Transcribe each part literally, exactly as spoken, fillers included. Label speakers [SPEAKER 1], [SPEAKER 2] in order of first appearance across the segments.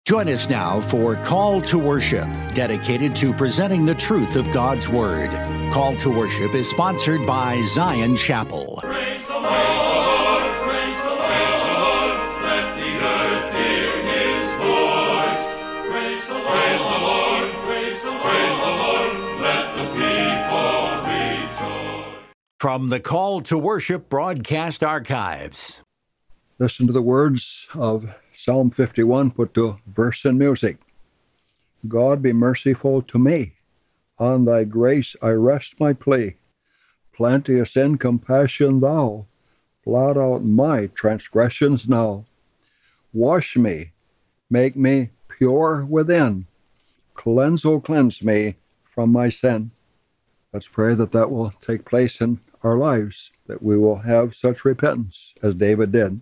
[SPEAKER 1] Join us now for Call to Worship, dedicated to presenting the truth of God's Word. Call to Worship is sponsored by Zion Chapel.
[SPEAKER 2] Praise the Lord, praise the Lord, let the earth hear his voice. Praise the Lord, praise the Lord, praise the Lord, let the people rejoice.
[SPEAKER 1] From the Call to Worship broadcast archives.
[SPEAKER 3] Listen to the words of Psalm fifty-one, put to verse and music. God be merciful to me. On thy grace I rest my plea. Plenteous in compassion thou. Blot out my transgressions now. Wash me, make me pure within. Cleanse, oh, cleanse me from my sin. Let's pray that that will take place in our lives, that we will have such repentance as David did.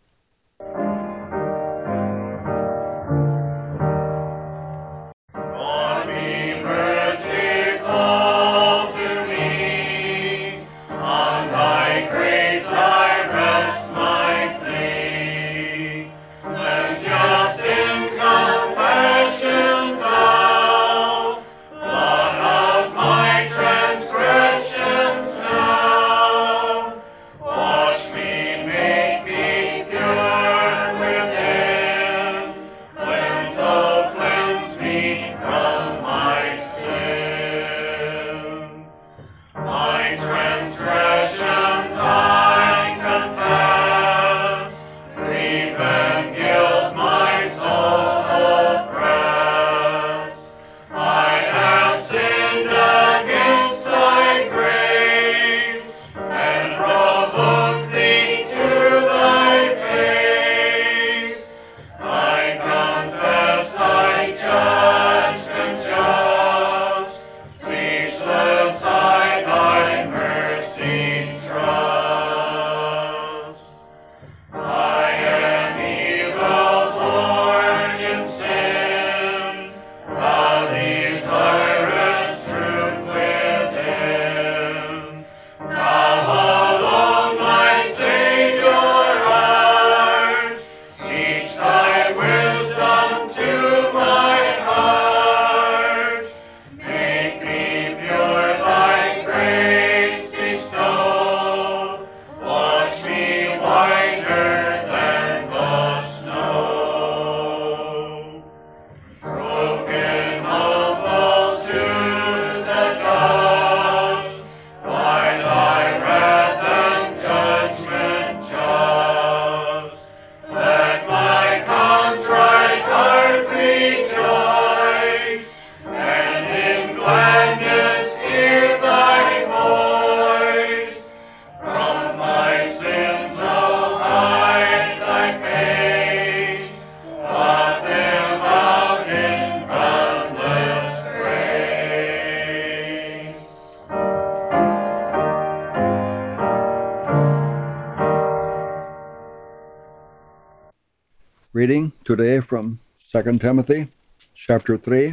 [SPEAKER 3] Reading today from Second Timothy chapter three,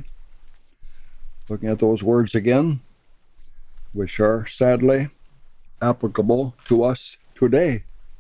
[SPEAKER 3] looking at those words again, which are sadly applicable to us today.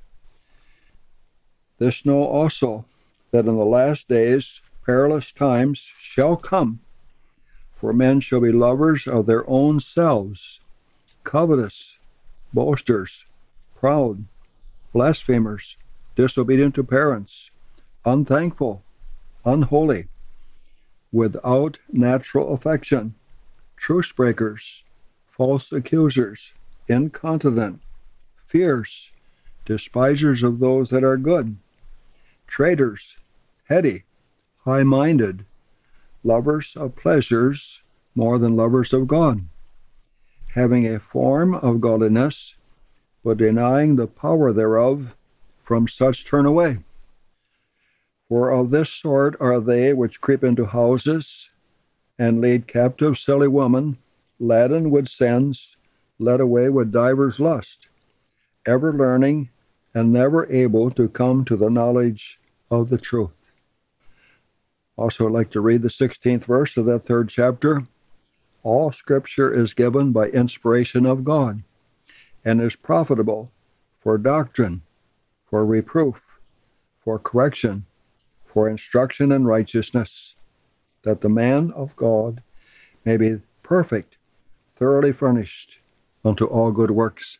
[SPEAKER 3] This know also, that in the last days perilous times shall come, for men shall be lovers of their own selves, covetous, boasters, proud, blasphemers, disobedient to parents, unthankful, unholy, without natural affection, truce breakers, false accusers, incontinent, fierce, despisers of those that are good, traitors, heady, high-minded, lovers of pleasures more than lovers of God, having a form of godliness, but denying the power thereof. From such turn away. For of this sort are they which creep into houses, and lead captive silly women, laden with sins, led away with divers lust, ever learning, and never able to come to the knowledge of the truth. Also, I'd like to read the sixteenth verse of that third chapter. All Scripture is given by inspiration of God, and is profitable for doctrine, for reproof, for correction, for instruction in righteousness, that the man of God may be perfect, thoroughly furnished unto all good works.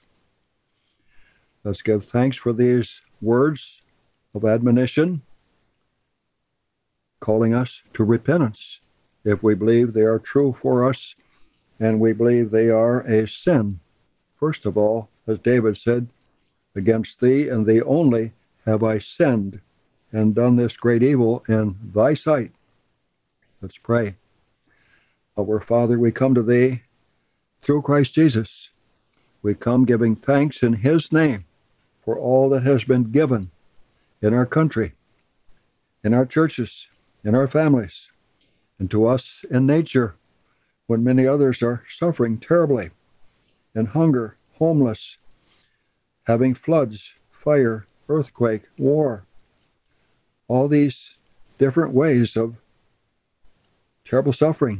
[SPEAKER 3] Let's give thanks for these words of admonition, calling us to repentance if we believe they are true for us and we believe they are a sin. First of all, as David said, against thee and thee only have I sinned and done this great evil in thy sight. Let's pray. Our Father, we come to thee through Christ Jesus. We come giving thanks in his name for all that has been given in our country, in our churches, in our families, and to us in nature, when many others are suffering terribly in hunger, homeless, having floods, fire, earthquake, war, all these different ways of terrible suffering,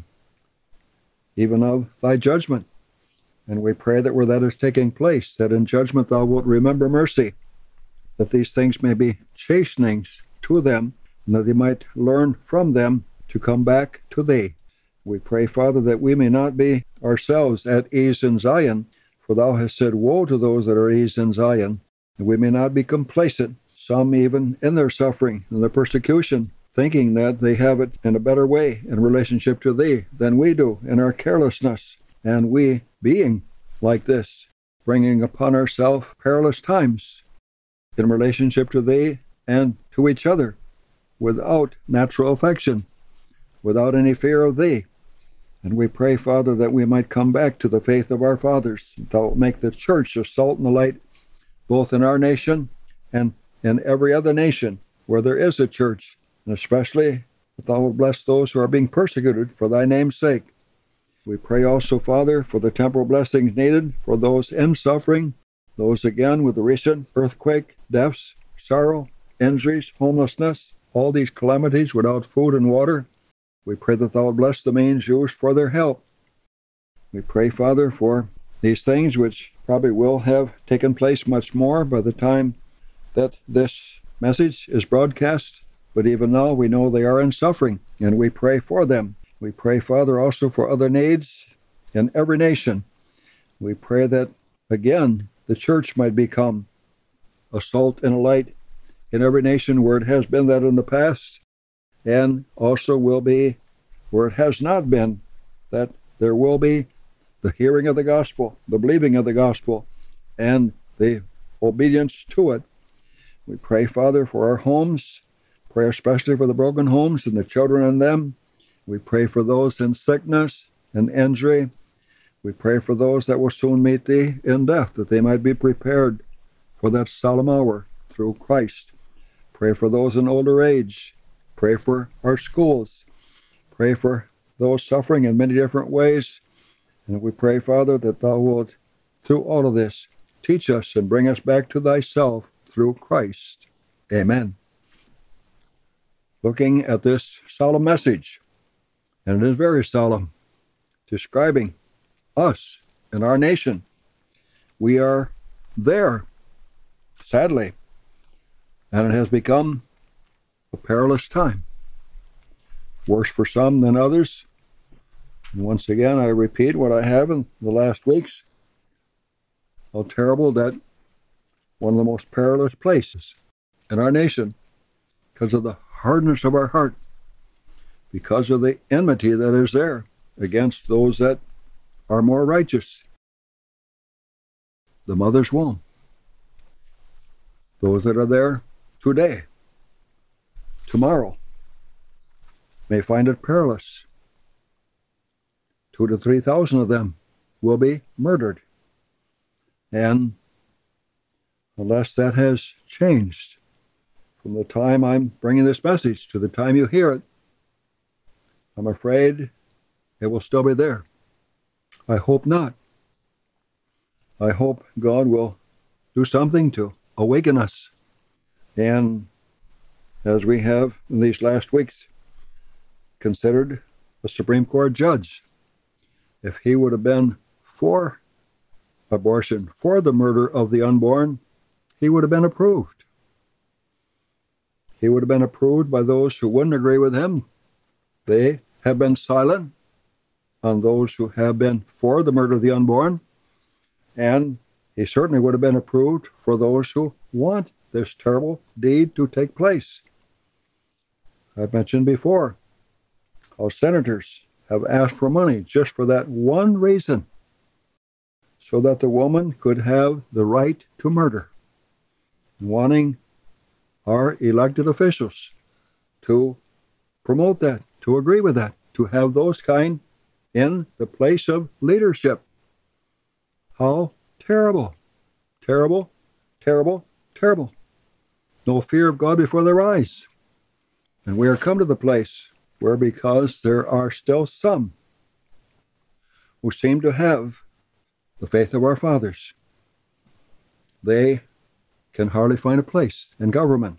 [SPEAKER 3] even of thy judgment. And we pray that where that is taking place, that in judgment thou wilt remember mercy, that these things may be chastenings to them, and that they might learn from them to come back to thee. We pray, Father, that we may not be ourselves at ease in Zion, for thou hast said, woe to those that are at ease in Zion. And we may not be complacent, some even in their suffering and their persecution, thinking that they have it in a better way in relationship to thee than we do in our carelessness. And we, being like this, bringing upon ourselves perilous times in relationship to thee and to each other, without natural affection, without any fear of thee. And we pray, Father, that we might come back to the faith of our fathers. Thou wilt make the church a salt and a light, both in our nation and in every other nation where there is a church, and especially that thou wilt bless those who are being persecuted for thy name's sake. We pray also, Father, for the temporal blessings needed for those in suffering, those again with the recent earthquake, deaths, sorrow, injuries, homelessness, all these calamities without food and water. We pray that thou wilt bless the means used for their help. We pray, Father, for these things which probably will have taken place much more by the time that this message is broadcast, but even now we know they are in suffering, and we pray for them. We pray, Father, also for other needs in every nation. We pray that, again, the church might become a salt and a light in every nation where it has been that in the past, and also will be where it has not been, that there will be the hearing of the gospel, the believing of the gospel, and the obedience to it. We pray, Father, for our homes, pray especially for the broken homes and the children in them. We pray for those in sickness and injury. We pray for those that will soon meet thee in death, that they might be prepared for that solemn hour through Christ. Pray for those in older age. Pray for our schools. Pray for those suffering in many different ways. And we pray, Father, that thou wilt, through all of this, teach us and bring us back to thyself through Christ. Amen. Looking at this solemn message, and it is very solemn, describing us and our nation. We are there, sadly, and it has become a perilous time, worse for some than others. And once again, I repeat what I have in the last weeks, how terrible that one of the most perilous places in our nation, because of the hardness of our heart, because of the enmity that is there against those that are more righteous. The mother's womb. Those that are there today, tomorrow, may find it perilous. Two to three thousand of them will be murdered. And unless that has changed from the time I'm bringing this message to the time you hear it, I'm afraid it will still be there. I hope not. I hope God will do something to awaken us. And as we have in these last weeks considered a Supreme Court judge, if he would have been for abortion, for the murder of the unborn, he would have been approved. he would have been approved by those who wouldn't agree with him. They have been silent on those who have been for the murder of the unborn, and he certainly would have been approved for those who want this terrible deed to take place. I've mentioned before how senators have asked for money just for that one reason, so that the woman could have the right to murder, wanting our elected officials to promote that, to agree with that, to have those kind in the place of leadership. How terrible, terrible, terrible, terrible. No fear of God before their eyes. And we are come to the place where, because there are still some who seem to have the faith of our fathers, they can hardly find a place in government.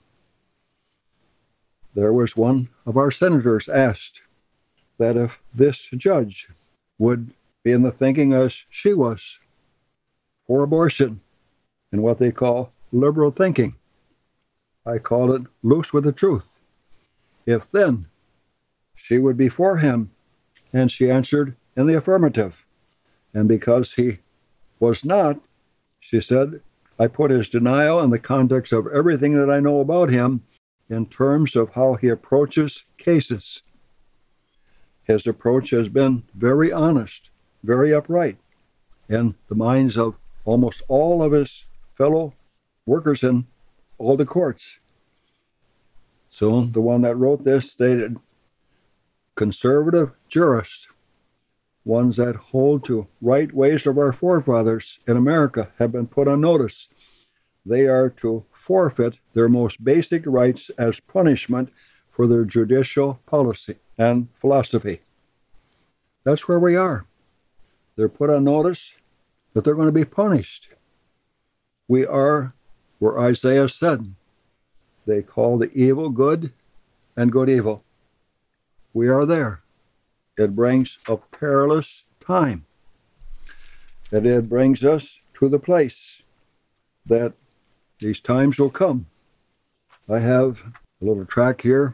[SPEAKER 3] There was one of our senators asked that if this judge would be in the thinking as she was, for abortion, in what they call liberal thinking. I call it loose with the truth. If then she would be for him, and she answered in the affirmative. And because he was not, she said, I put his denial in the context of everything that I know about him in terms of how he approaches cases. His approach has been very honest, very upright, in the minds of almost all of his fellow workers in all the courts. So the one that wrote this stated, conservative jurists, ones that hold to right ways of our forefathers in America, have been put on notice. They are to forfeit their most basic rights as punishment for their judicial policy and philosophy. That's where we are. They're put on notice that they're going to be punished. We are where Isaiah said, they call the evil good and good evil. We are there. It brings a perilous time. That it brings us to the place that these times will come. I have a little tract here,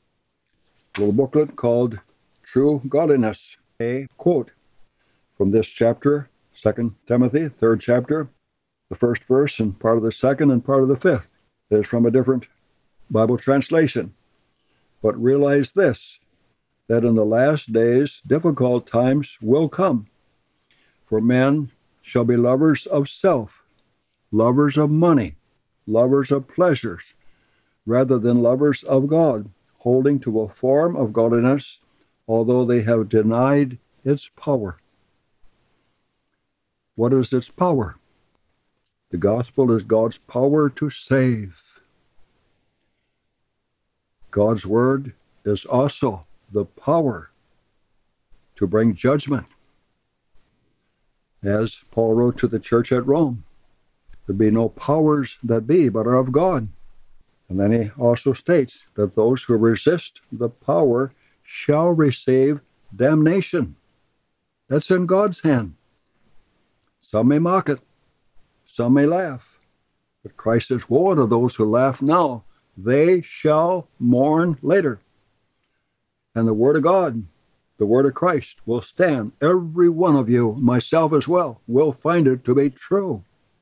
[SPEAKER 3] a little booklet called True Godliness. A quote from this chapter, Second Timothy, third chapter, the first verse and part of the second and part of the fifth. It is from a different Bible translation. But realize this, that in the last days difficult times will come. For men shall be lovers of self, lovers of money, lovers of pleasures, rather than lovers of God, holding to a form of godliness, although they have denied its power. What is its power? The gospel is God's power to save. God's word is also the power to bring judgment. As Paul wrote to the church at Rome, there be no powers that be, but are of God. And then he also states that those who resist the power shall receive damnation. That's in God's hand. Some may mock it, some may laugh, but Christ says, woe to those who laugh now, they shall mourn later. And the word of God, the word of Christ, will stand. Every one of you, myself as well, will find it to be true.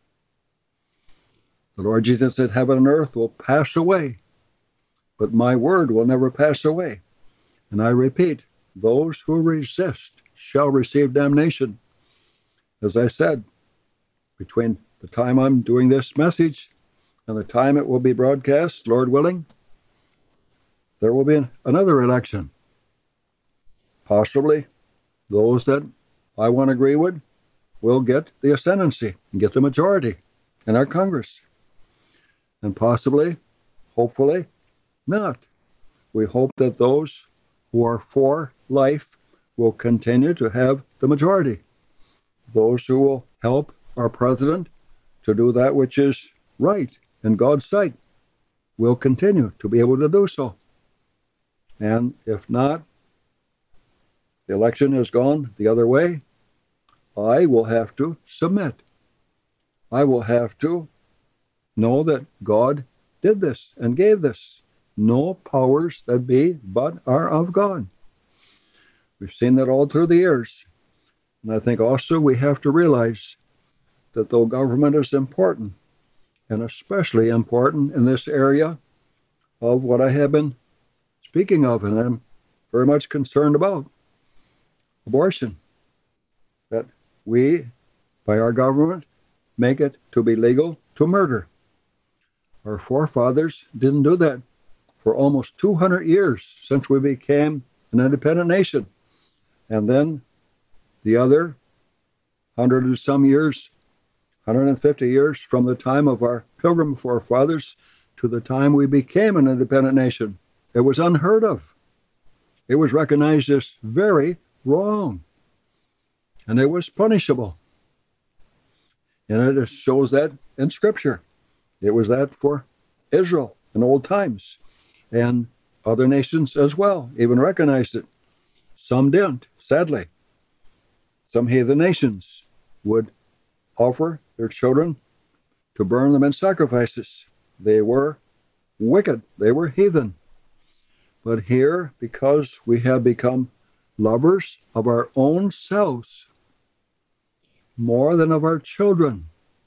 [SPEAKER 3] The Lord Jesus said, heaven and earth will pass away, but my word will never pass away. And I repeat, those who resist shall receive damnation. As I said, between the time I'm doing this message and the time it will be broadcast, Lord willing, there will be another election. Possibly those that I want to agree with will get the ascendancy and get the majority in our Congress. And possibly, hopefully, not. We hope that those who are for life will continue to have the majority. Those who will help our president to do that which is right in God's sight will continue to be able to do so. And if not, the election has gone the other way, I will have to submit. I will have to know that God did this and gave this, no powers that be, but are of God. We've seen that all through the years. And I think also we have to realize that though government is important, and especially important in this area of what I have been speaking of, and I'm very much concerned about, abortion, that we, by our government, make it to be legal to murder. Our forefathers didn't do that for almost two hundred years since we became an independent nation. And then the other hundred and some years, one hundred fifty years from the time of our pilgrim forefathers to the time we became an independent nation. It was unheard of. It was recognized as very wrong. And it was punishable. And it shows that in Scripture. It was that for Israel in old times. And other nations as well even recognized it. Some didn't, sadly. Some heathen nations would offer their children to burn them in sacrifices. They were wicked. They were heathen. But here, because we have become lovers of our own selves more than of our children,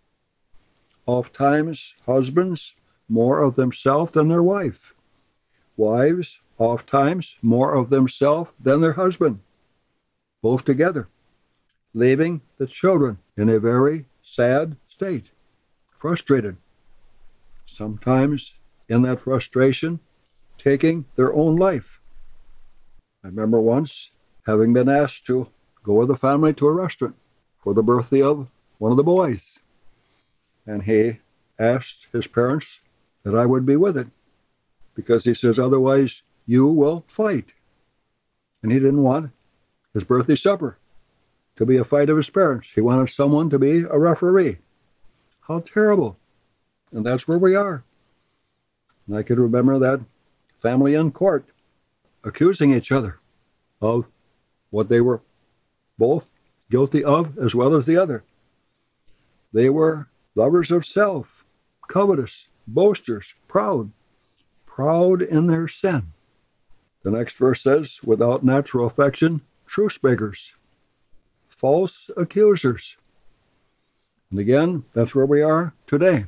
[SPEAKER 3] oftentimes husbands more of themselves than their wife, wives oftentimes more of themselves than their husband, both together, leaving the children in a very sad state, frustrated. Sometimes in that frustration, taking their own life. I remember once having been asked to go with the family to a restaurant for the birthday of one of the boys. And he asked his parents that I would be with it because he says, otherwise you will fight. And he didn't want his birthday supper to be a fight of his parents. He wanted someone to be a referee. How terrible. And that's where we are. And I could remember that family in court accusing each other of what they were both guilty of as well as the other. They were lovers of self, covetous, boasters, proud, proud in their sin. The next verse says, without natural affection, truce breakers, false accusers. And again, that's where we are today.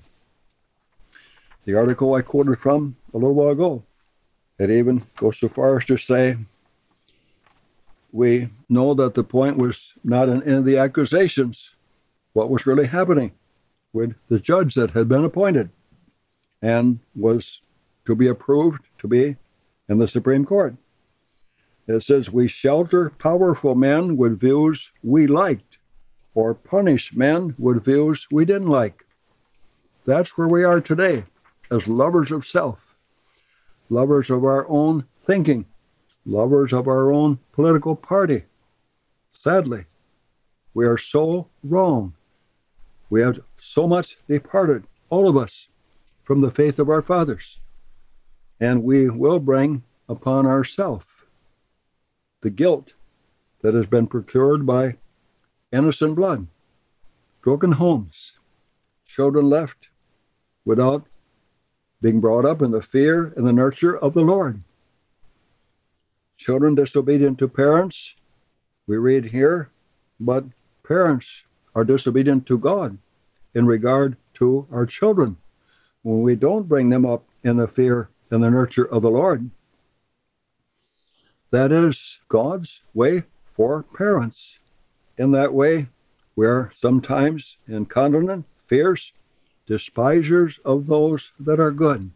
[SPEAKER 3] The article I quoted from a little while ago, it even goes so far as to say, we know that the point was not in any of the accusations, what was really happening with the judge that had been appointed and was to be approved to be in the Supreme Court. It says, we shelter powerful men with views we liked, or punish men with views we didn't like. That's where we are today, as lovers of self, lovers of our own thinking, lovers of our own political party. Sadly, we are so wrong. We have so much departed, all of us, from the faith of our fathers. And we will bring upon ourselves the guilt that has been procured by innocent blood, broken homes, children left without being brought up in the fear and the nurture of the Lord. Children disobedient to parents, we read here, but parents are disobedient to God in regard to our children when we don't bring them up in the fear and the nurture of the Lord. That is God's way for parents. In that way, we are sometimes incontinent, fierce, despisers of those that are good.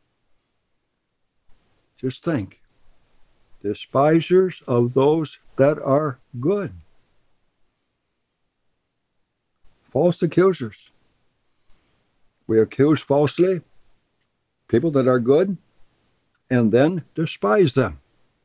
[SPEAKER 3] Just think. Despisers of those that are good. False accusers. We accuse falsely people that are good and then despise them.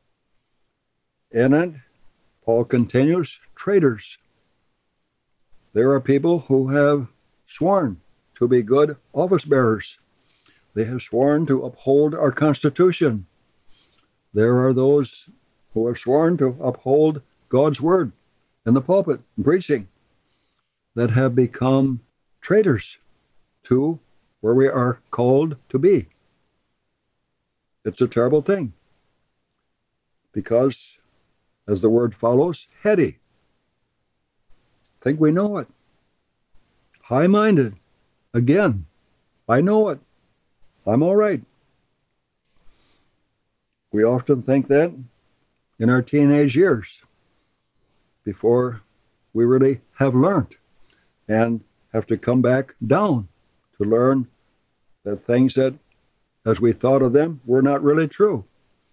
[SPEAKER 3] In it, Paul continues, traitors. There are people who have sworn to be good office bearers. They have sworn to uphold our Constitution. There are those who have sworn to uphold God's word in the pulpit, preaching, that have become traitors to where we are called to be. It's a terrible thing. Because, as the word follows, heady. Think we know it. High-minded. Again, I know it. I'm all right. We often think that in our teenage years, before we really have learned and have to come back down to learn that things that, as we thought of them, were not really true.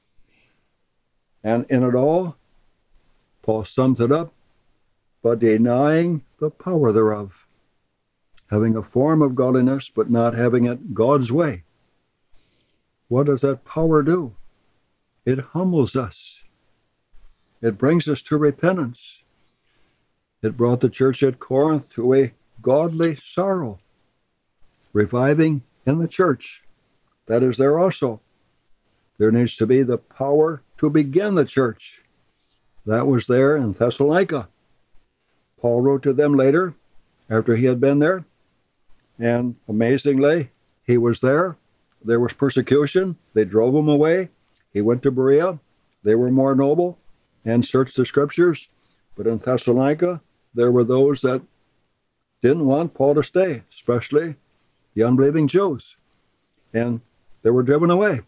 [SPEAKER 3] And in it all, Paul sums it up, but denying the power thereof, having a form of godliness, but not having it God's way. What does that power do? It humbles us. It brings us to repentance. It brought the church at Corinth to a godly sorrow, reviving in the church. That is there also. There needs to be the power to begin the church. That was there in Thessalonica. Paul wrote to them later, after he had been there, and amazingly, he was there. There was persecution. They drove him away. He went to Berea. They were more noble and searched the scriptures. But in Thessalonica, there were those that didn't want Paul to stay, especially the unbelieving Jews. And they were driven away.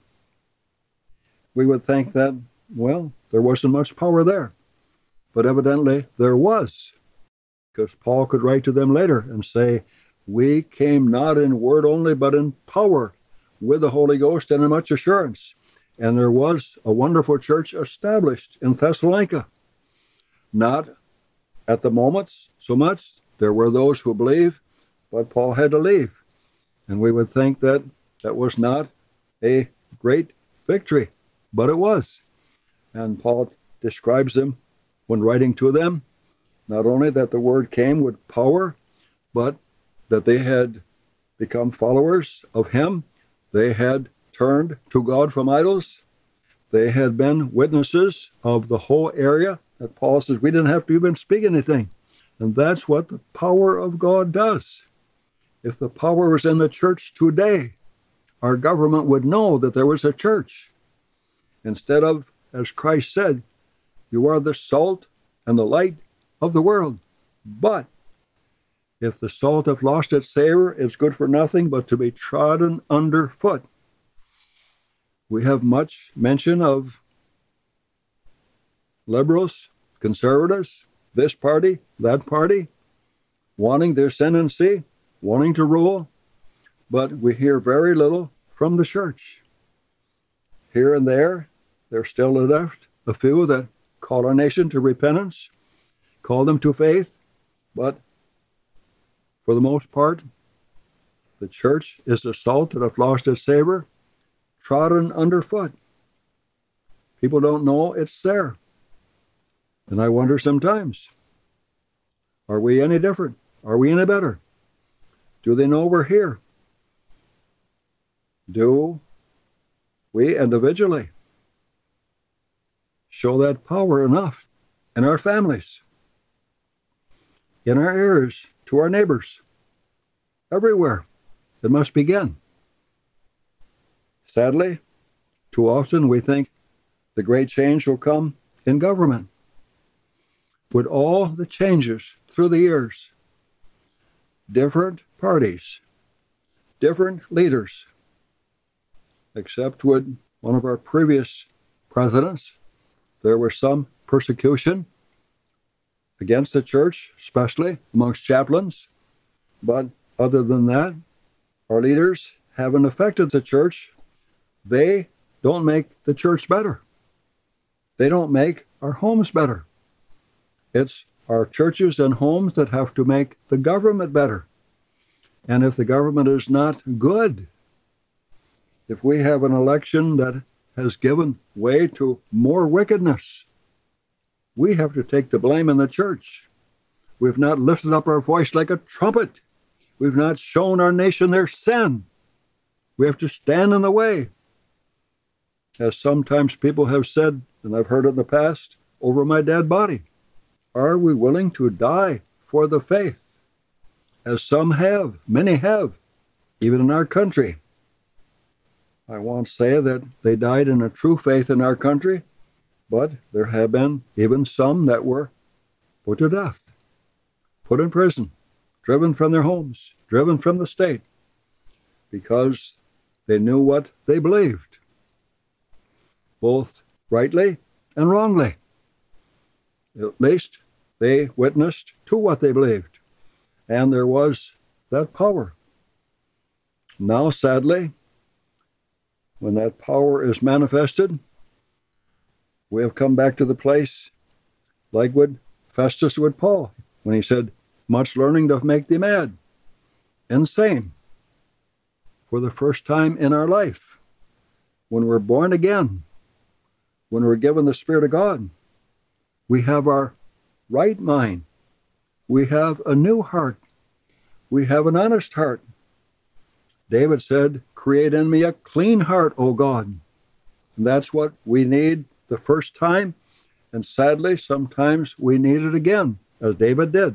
[SPEAKER 3] We would think that, well, there wasn't much power there. But evidently there was. Because Paul could write to them later and say, we came not in word only, but in power, with the Holy Ghost and in much assurance. And there was a wonderful church established in Thessalonica. Not at the moment so much. There were those who believed, but Paul had to leave. And we would think that that was not a great victory, but it was. And Paul describes them when writing to them, not only that the word came with power, but that they had become followers of him. They had turned to God from idols. They had been witnesses of the whole area that Paul says we didn't have to even speak anything. And that's what the power of God does. If the power was in the church today, our government would know that there was a church. Instead of, as Christ said, you are the salt and the light of the world. But if the salt have lost its savor, it's good for nothing but to be trodden underfoot. We have much mention of liberals, conservatives, this party, that party, wanting their ascendancy, wanting to rule, but we hear very little from the church. Here and there, there's still left a few that call our nation to repentance, call them to faith, but for the most part, the church is the salt that have lost its savor, trodden underfoot. People don't know it's there. And I wonder sometimes, are we any different? Are we any better? Do they know we're here? Do we individually show that power enough in our families, in our ears, to our neighbors, everywhere? It must begin. Sadly, too often we think the great change will come in government. With all the changes through the years, different parties, different leaders, except with one of our previous presidents, there was some persecution against the church, especially amongst chaplains. But other than that, our leaders haven't affected the church. They don't make the church better. They don't make our homes better. It's our churches and homes that have to make the government better. And if the government is not good, if we have an election that has given way to more wickedness, we have to take the blame in the church. We've not lifted up our voice like a trumpet. We've not shown our nation their sin. We have to stand in the way. As sometimes people have said, and I've heard it in the past, over my dead body. Are we willing to die for the faith? As some have, many have, even in our country. I won't say that they died in a true faith in our country, but there have been even some that were put to death, put in prison, driven from their homes, driven from the state, because they knew what they believed, both rightly and wrongly. At least they witnessed to what they believed, and there was that power. Now, sadly, when that power is manifested, we have come back to the place like what Festus with Paul, when he said, much learning doth make thee mad. Insane. For the first time in our life, when we're born again, when we're given the Spirit of God, we have our right mind. We have a new heart. We have an honest heart. David said, create in me a clean heart, O God. And that's what we need the first time. And sadly, sometimes we need it again, as David did.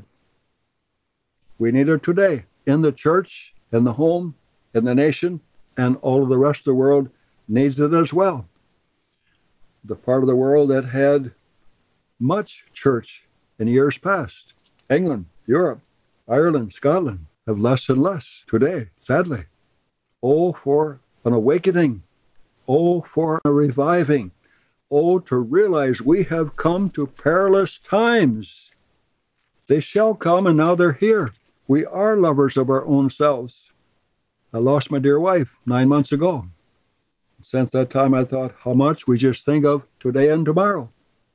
[SPEAKER 3] We need it today in the church, in the home, in the nation, and all of the rest of the world needs it as well. The part of the world that had much church in years past, England, Europe, Ireland, Scotland, have less and less today, sadly. Oh, for an awakening. Oh, for a reviving. Oh, to realize we have come to perilous times. They shall come, and now they're here. We are lovers of our own selves. I lost my dear wife nine months ago. Since that time, I thought how much we just think of today and tomorrow.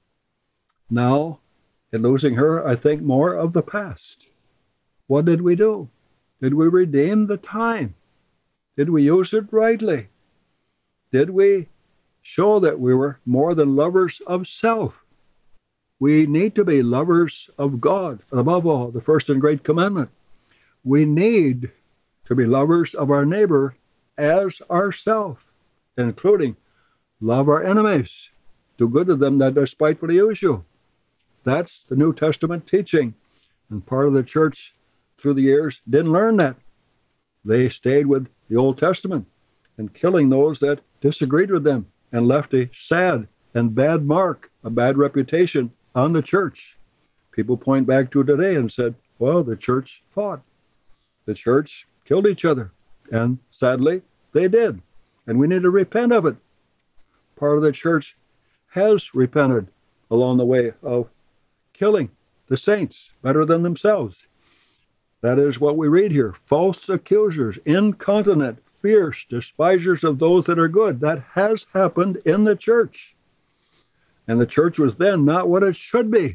[SPEAKER 3] Now, in losing her, I think more of the past. What did we do? Did we redeem the time? Did we use it rightly? Did we show that we were more than lovers of self? We need to be lovers of God, and above all, the first and great commandment. We need to be lovers of our neighbor as ourself, including love our enemies, do good to them that despitefully use you. That's the New Testament teaching, and part of the church through the years didn't learn that. They stayed with the Old Testament and killing those that disagreed with them and left a sad and bad mark, a bad reputation on the church. People point back to today and said, well, the church fought. The church killed each other. And sadly, they did. And we need to repent of it. Part of the church has repented along the way of killing the saints better than themselves. That is what we read here. False accusers, incontinent, fierce, despisers of those that are good. That has happened in the church. And the church was then not what it should be.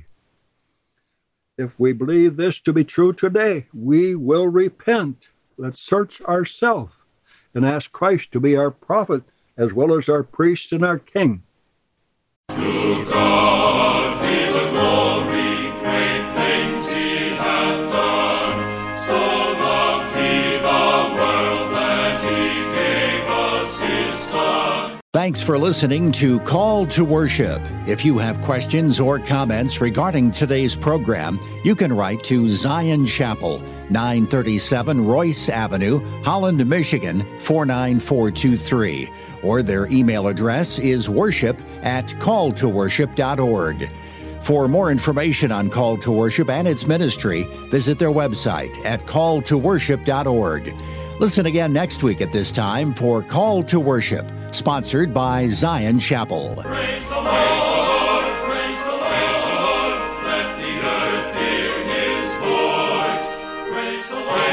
[SPEAKER 3] If we believe this to be true today, we will repent. Let's search ourselves and ask Christ to be our prophet as well as our priest and our king.
[SPEAKER 2] To God be the glory, great things he hath done. So loved he the world that he gave us his Son.
[SPEAKER 1] Thanks for listening to Call to Worship. If you have questions or comments regarding today's program, you can write to Zion Chapel, nine thirty-seven Royce Avenue, Holland, Michigan, four nine four two three. Or their email address is worship at call to worship dot org. For more information on Call to Worship and its ministry, visit their website at call to worship dot org. Listen again next week at this time for Call to Worship, sponsored by Zion Chapel.
[SPEAKER 2] Praise the Lord, praise the Lord, let the earth hear his voice. Praise the Lord.